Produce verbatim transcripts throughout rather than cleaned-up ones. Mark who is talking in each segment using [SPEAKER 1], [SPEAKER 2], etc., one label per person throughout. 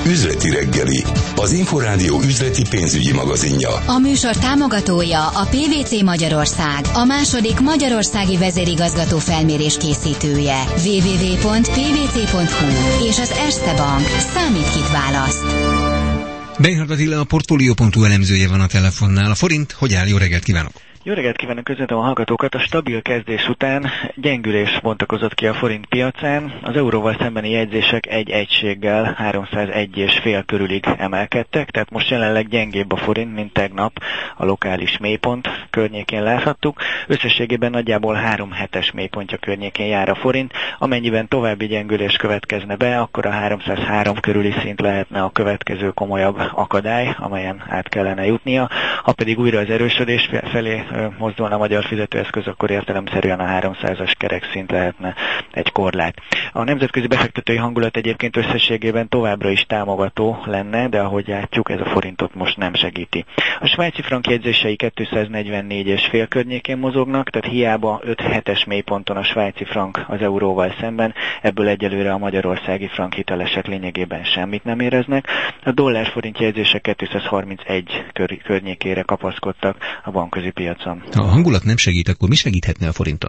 [SPEAKER 1] Üzleti reggeli, az Inforádió üzleti pénzügyi magazinja.
[SPEAKER 2] A műsor támogatója a pé vé cé Magyarország, a második magyarországi vezérigazgató felmérés készítője. double-u double-u double-u pont p v c pont h u és az Erste Bank. Számít, kit választ.
[SPEAKER 3] Beinhardt Attila, a Portfolio pont hu elemzője van a telefonnál. A forint hogy áll? Jó reggelt kívánok!
[SPEAKER 4] Jó reggelt kívánok, köszöntöm a hallgatókat! A stabil kezdés után gyengülés bontakozott ki a forint piacán. Az euróval szembeni jegyzések egy egységgel háromszázegy egész öt körülig emelkedtek, tehát most jelenleg gyengébb a forint, mint tegnap a lokális mélypont környékén láthattuk. Összességében nagyjából három hetes mélypontja környékén jár a forint. Amennyiben további gyengülés következne be, akkor a háromszázhárom körüli szint lehetne a következő komolyabb akadály, amelyen át kellene jutnia. Ha pedig újra az erősödés felé mozdulna a magyar fizetőeszköz, akkor értelemszerűen a háromszázas kerekszint lehetne egy korlát. A nemzetközi befektetői hangulat egyébként összességében továbbra is támogató lenne, de ahogy látjuk, ez a forintot most nem segíti. A svájci frank jegyzései kétszáznegyvennégy egész öt környékén mozognak, tehát hiába öt hetes mélyponton a svájci frank az euróval szemben, ebből egyelőre a magyarországi frank hitelesek lényegében semmit nem éreznek. A dollár-forint jegyzések kétszázharmincegy kör- környékére kapaszkodtak a bankközi piacon.
[SPEAKER 3] Ha a hangulat nem segít, akkor mi segíthetne a forinton?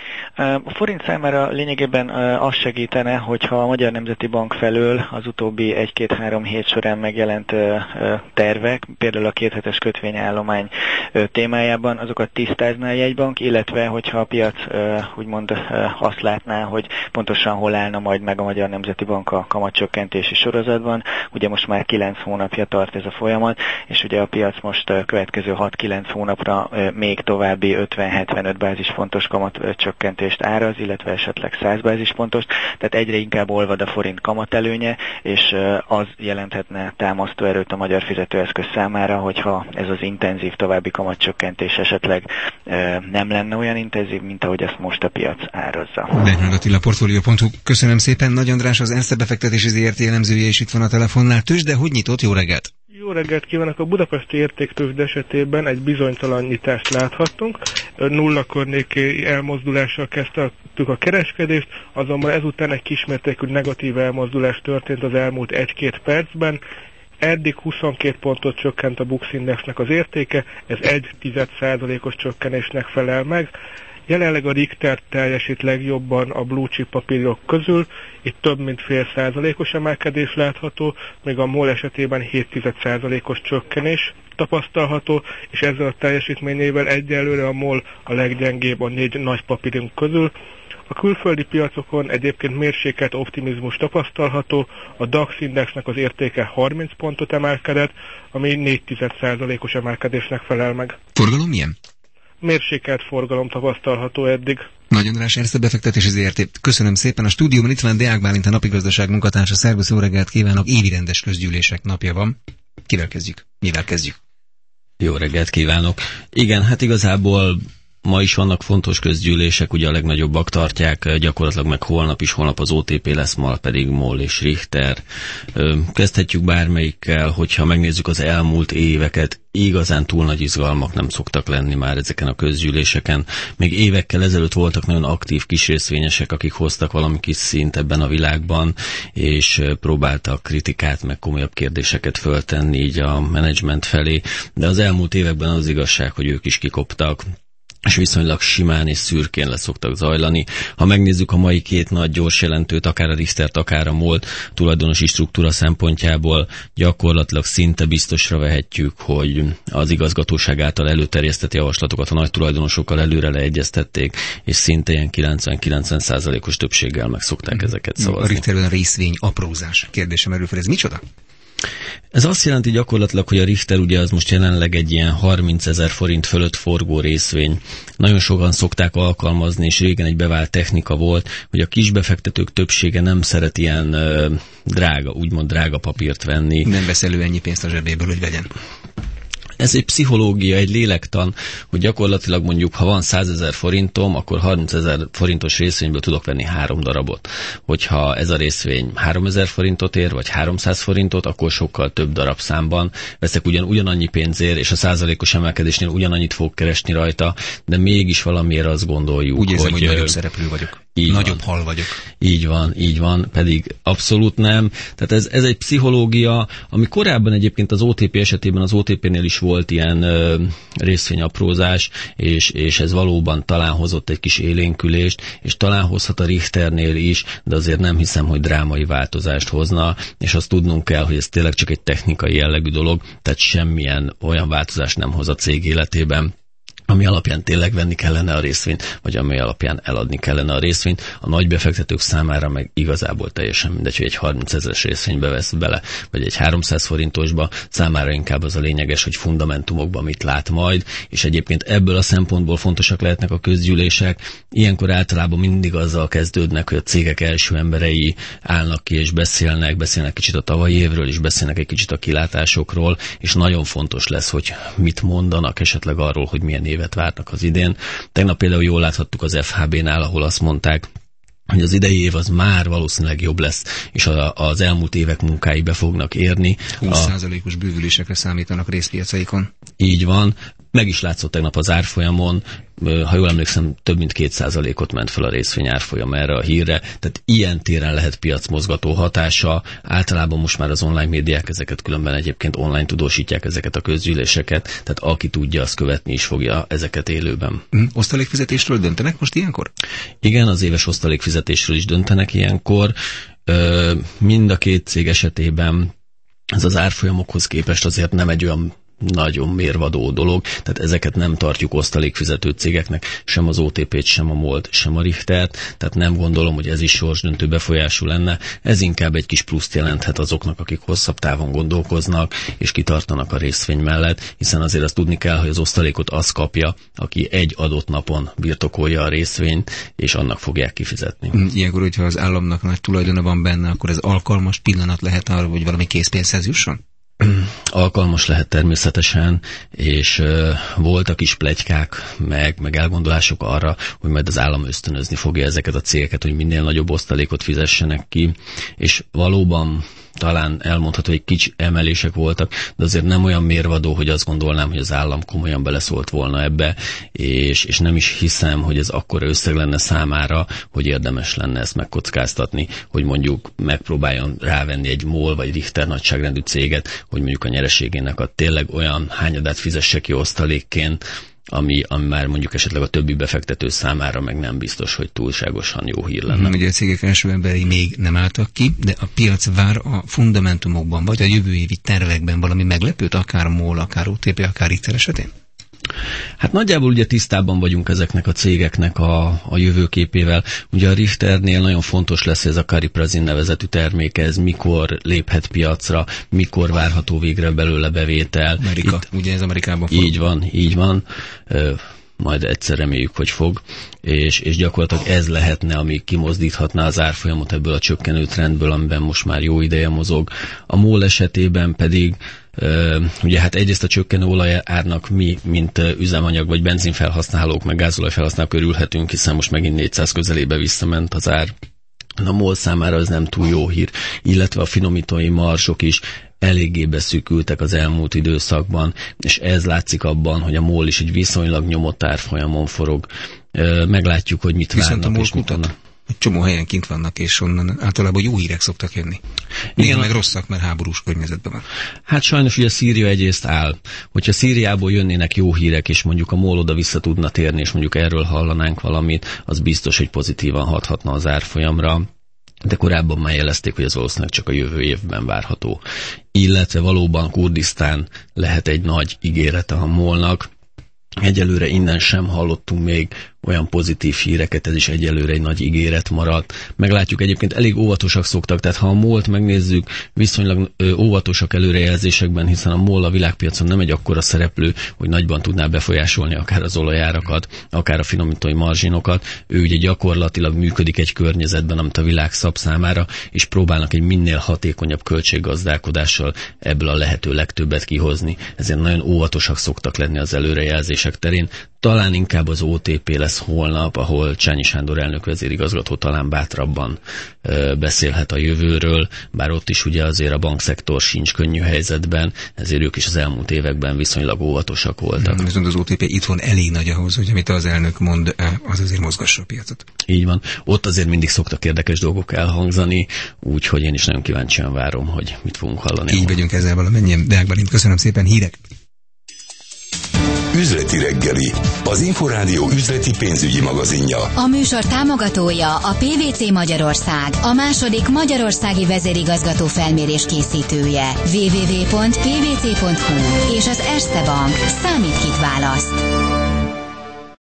[SPEAKER 4] A forint számára lényegében az segítene, hogyha a Magyar Nemzeti Bank felől az utóbbi egy-két-három hét során megjelent tervek, például a kéthetes kötvényállomány témájában, azokat tisztázná a jegybank, illetve hogyha a piac úgymond azt látná, hogy pontosan hol állna majd meg a Magyar Nemzeti Bank a kamatcsökkentési sorozatban. Ugye most már kilenc hónapja tart ez a folyamat, és ugye a piac most következő hat-kilenc hónapra még további ötven-hetvenöt bázispontos kamat csökkentést áraz, illetve esetleg száz bázispontos, tehát egyre inkább olvad a forint kamatelőnye, és az jelenthetne támasztóerőt a magyar fizetőeszköz számára, hogyha ez az intenzív további kamatcsökkentés esetleg nem lenne olyan intenzív, mint ahogy ezt most a piac árazza.
[SPEAKER 3] Beinhardt Attila, Portfolio pont hu. Köszönöm szépen. Nagy András, az Erste befektetési zé er té elemzője is itt van a telefonnál. Tőzsde, hogy nyitott? Jó reggelt!
[SPEAKER 5] Jó reggelt kívánok! A budapesti értéktőzsde esetében egy bizonytalan nyitást láthattunk. Nulla környéki elmozdulással kezdtük a kereskedést, azonban ezután egy kismértékű negatív elmozdulás történt az elmúlt egy-két percben. Eddig huszonkét pontot csökkent a Bux Indexnek az értéke, ez egy tized százalékos csökkenésnek felel meg. Jelenleg a Richter teljesít legjobban a blue chip papírok közül, itt több mint fél százalékos emelkedés látható, még a MOL esetében hét tized százalékos csökkenés tapasztalható, és ezzel a teljesítményével egyelőre a MOL a leggyengébb a négy nagy papírunk közül. A külföldi piacokon egyébként mérsékelt optimizmus tapasztalható, a DAX indexnek az értéke harminc pontot emelkedett, ami négy tized százalékos emelkedésnek felel meg.
[SPEAKER 3] Forgalom milyen?
[SPEAKER 5] Mérsékelt forgalom tapasztalható eddig.
[SPEAKER 3] Nagy András, Erste befektetési zé er té. Köszönöm szépen. A stúdióban itt van Deák Bálint, a napigazdaság munkatársa. Szervusz, jó reggelt kívánok. Évi rendes közgyűlések napja van. Kivel kezdjük? Mivel kezdjük?
[SPEAKER 6] Jó reggelt kívánok. Igen, hát igazából ma is vannak fontos közgyűlések, ugye a legnagyobbak tartják, gyakorlatilag meg holnap is, holnap az o té pé lesz, ma pedig MOL és Richter. Kezdhetjük bármelyikkel, hogyha megnézzük az elmúlt éveket, igazán túl nagy izgalmak nem szoktak lenni már ezeken a közgyűléseken. Még évekkel ezelőtt voltak nagyon aktív kis részvényesek, akik hoztak valami kis szint ebben a világban, és próbáltak kritikát, meg komolyabb kérdéseket föltenni így a menedzsment felé, de az elmúlt években az igazság, hogy ők is kikoptak, és viszonylag simán és szürkén le szoktak zajlani. Ha megnézzük a mai két nagy gyors jelentőt, akár a Richtert, akár a MOL tulajdonosi struktúra szempontjából, gyakorlatilag szinte biztosra vehetjük, hogy az igazgatóság által előterjesztett javaslatokat a nagy tulajdonosokkal előre leegyeztették, és szinte ilyen kilencven-kilencven százalékos többséggel meg szokták ezeket szavazni.
[SPEAKER 3] A Richterben részvény aprózás kérdésem erről fel, ez micsoda?
[SPEAKER 6] Ez azt jelenti gyakorlatilag, hogy a Richter ugye az most jelenleg egy ilyen harmincezer forint fölött forgó részvény. Nagyon sokan szokták alkalmazni, és régen egy bevált technika volt, hogy a kisbefektetők többsége nem szeret ilyen ö, drága, úgymond drága papírt venni.
[SPEAKER 3] Nem vesz elő ennyi pénzt a zsebéből, hogy vegyen.
[SPEAKER 6] Ez egy pszichológia, egy lélektan, hogy gyakorlatilag mondjuk, ha van százezer forintom, akkor harmincezer forintos részvényből tudok venni három darabot. Hogyha ez a részvény háromezer forintot ér, vagy háromszáz forintot, akkor sokkal több darabszámban veszek ugyan, ugyanannyi pénzért, és a százalékos emelkedésnél ugyanannyit fog keresni rajta, de mégis valamiért azt gondoljuk,
[SPEAKER 3] úgy érzem, hogy,
[SPEAKER 6] hogy
[SPEAKER 3] nagyobb szereplő vagyok. így nagyobb van. Hal vagyok.
[SPEAKER 6] Így van, így van, pedig abszolút nem. Tehát ez, ez egy pszichológia, ami korábban egyébként az o té pé esetében, az o té pénél is volt ilyen ö, részvényaprózás, és, és ez valóban talán hozott egy kis élénkülést, és talán hozhat a Richternél is, de azért nem hiszem, hogy drámai változást hozna, és azt tudnunk kell, hogy ez tényleg csak egy technikai jellegű dolog, tehát semmilyen olyan változást nem hoz a cég életében, ami alapján tényleg venni kellene a részvényt, vagy ami alapján eladni kellene a részvényt. A nagy befektetők számára meg igazából teljesen mindegy, hogy egy harmincezeres részvénybe vesz bele, vagy egy háromszáz forintosba, számára inkább az a lényeges, hogy fundamentumokban mit lát majd, és egyébként ebből a szempontból fontosak lehetnek a közgyűlések. Ilyenkor általában mindig azzal kezdődnek, hogy a cégek első emberei állnak ki és beszélnek, beszélnek kicsit a tavalyi évről, és beszélnek egy kicsit a kilátásokról, és nagyon fontos lesz, hogy mit mondanak esetleg arról, hogy milyen év várnak az idén. Tegnap például jól láthattuk az ef há bé-nál, ahol azt mondták, hogy az idei év az már valószínűleg jobb lesz, és a, az elmúlt évek munkái be fognak érni.
[SPEAKER 3] húsz százalékos bővülésekre számítanak részpiacaikon.
[SPEAKER 6] Így van. Meg is látszott tegnap az árfolyamon, ha jól emlékszem, több mint két százalékot ment fel a részvény árfolyam erre a hírre. Tehát ilyen téren lehet piacmozgató hatása. Általában most már az online médiák ezeket különben egyébként online tudósítják ezeket a közgyűléseket, tehát aki tudja, az követni is fogja ezeket élőben.
[SPEAKER 3] Mm, osztalékfizetésről döntenek most ilyenkor?
[SPEAKER 6] Igen, az éves osztalékfizetésről is döntenek ilyenkor. Ö, mind a két cég esetében ez az árfolyamokhoz képest azért nem egy olyan nagyon mérvadó dolog, tehát ezeket nem tartjuk osztalékfizető cégeknek, sem az o té pét, sem a MOL-t, sem a Richtert, tehát nem gondolom, hogy ez is sorsdöntő befolyású lenne, ez inkább egy kis pluszt jelenthet azoknak, akik hosszabb távon gondolkoznak, és kitartanak a részvény mellett, hiszen azért azt tudni kell, hogy az osztalékot az kapja, aki egy adott napon birtokolja a részvényt, és annak fogják kifizetni.
[SPEAKER 3] Ilyenkor, hogyha az államnak nagy tulajdona van benne, akkor ez alkalmas pillanat lehet arra, hogy valami készpénzhez jusson?
[SPEAKER 6] Alkalmas lehet természetesen, és uh, voltak is pletykák, meg, meg elgondolások arra, hogy majd az állam ösztönözni fogja ezeket a cégeket, hogy minél nagyobb osztalékot fizessenek ki, és valóban talán elmondható, hogy kicsi emelések voltak, de azért nem olyan mérvadó, hogy azt gondolnám, hogy az állam komolyan beleszólt volna ebbe, és, és nem is hiszem, hogy ez akkora összeg lenne számára, hogy érdemes lenne ezt megkockáztatni, hogy mondjuk megpróbáljon rávenni egy MOL vagy Richter nagyságrendű céget, hogy mondjuk a nyereségének a tényleg olyan hányadát fizesse ki osztalékként, Ami, ami már mondjuk esetleg a többi befektető számára meg nem biztos, hogy túlságosan jó hír lenne.
[SPEAKER 3] Ugye a cégek első emberi még nem álltak ki, de a piac vár a fundamentumokban, vagy a jövő évi tervekben valami meglepőt, akár MOL, akár o té pé, akár Richter esetén?
[SPEAKER 6] Hát nagyjából ugye tisztában vagyunk ezeknek a cégeknek a, a jövőképével. Ugye a Richternél nagyon fontos lesz ez a Cariprazin nevezetű termék, ez mikor léphet piacra, mikor várható végre belőle bevétel.
[SPEAKER 3] Amerika, Itt, ugye ez Amerikában fog.
[SPEAKER 6] Így van, így van. Ö, majd egyszer reméljük, hogy fog, és, és gyakorlatilag ez lehetne, ami kimozdíthatná az árfolyamot ebből a csökkenő trendből, amiben most már jó ideje mozog. A MOL esetében pedig Uh, ugye hát egyrészt a csökkenő olajárnak mi, mint uh, üzemanyag vagy benzinfelhasználók, meg gázolajfelhasználók örülhetünk, hiszen most megint négyszáz közelébe visszament az ár. A MOL számára ez nem túl jó hír, illetve a finomítói marzsok is eléggé beszűkültek az elmúlt időszakban, és ez látszik abban, hogy a MOL is egy viszonylag nyomott árfolyamon forog. Uh, meglátjuk, hogy mit
[SPEAKER 3] Viszont
[SPEAKER 6] várnak.
[SPEAKER 3] Viszont a MOL kutat? Egy csomó helyen kint vannak, és onnan általában jó hírek szoktak jönni. Néha meg rosszak, mert háborús környezetben van.
[SPEAKER 6] Hát sajnos ugye Szíria egyrészt áll. Hogyha Szíriából jönnének jó hírek, és mondjuk a MOL oda vissza tudna térni, és mondjuk erről hallanánk valamit, az biztos, hogy pozitívan hathatna az árfolyamra. De korábban már jelezték, hogy ez valószínűleg csak a jövő évben várható. Illetve valóban Kurdisztán lehet egy nagy ígérete a MOL-nak. Egyelőre innen sem hallottunk még olyan pozitív híreket, ez is egyelőre egy nagy ígéret maradt. Meglátjuk, egyébként elég óvatosak szoktak, tehát ha a MOL-t megnézzük, viszonylag ö, óvatosak előrejelzésekben, hiszen a MOL a világpiacon nem egy akkora szereplő, hogy nagyban tudná befolyásolni akár az olajárakat, akár a finomítói marzsinokat. Ő ugye gyakorlatilag működik egy környezetben, amit a világ szab számára, és próbálnak egy minél hatékonyabb költséggazdálkodással ebből a lehető legtöbbet kihozni. Ezért nagyon óvatosak szoktak lenni az előrejelzések terén. Talán inkább az o té pé lesz lesz holnap, ahol Csányi Sándor elnök vezérigazgató talán bátrabban ö, beszélhet a jövőről, bár ott is ugye azért a bankszektor sincs könnyű helyzetben, ezért ők is az elmúlt években viszonylag óvatosak voltak.
[SPEAKER 3] Viszont az o té pé itthon elég nagy ahhoz, hogy amit az elnök mond, az azért mozgassa a piacot.
[SPEAKER 6] Így van. Ott azért mindig szoktak érdekes dolgok elhangzani, úgyhogy én is nagyon kíváncsian várom, hogy mit fogunk hallani.
[SPEAKER 3] Így vagyunk ezzel valamennyien. Deák Bálint, köszönöm szépen, hírek!
[SPEAKER 1] Üzleti reggeli, az Inforádió üzleti pénzügyi magazinja.
[SPEAKER 2] A műsor támogatója a pé vé cé Magyarország, a második magyarországi vezérigazgató felmérés készítője. double-u double-u double-u pont pé vé cé pont hú és az Erste Bank. Számít, kit választ.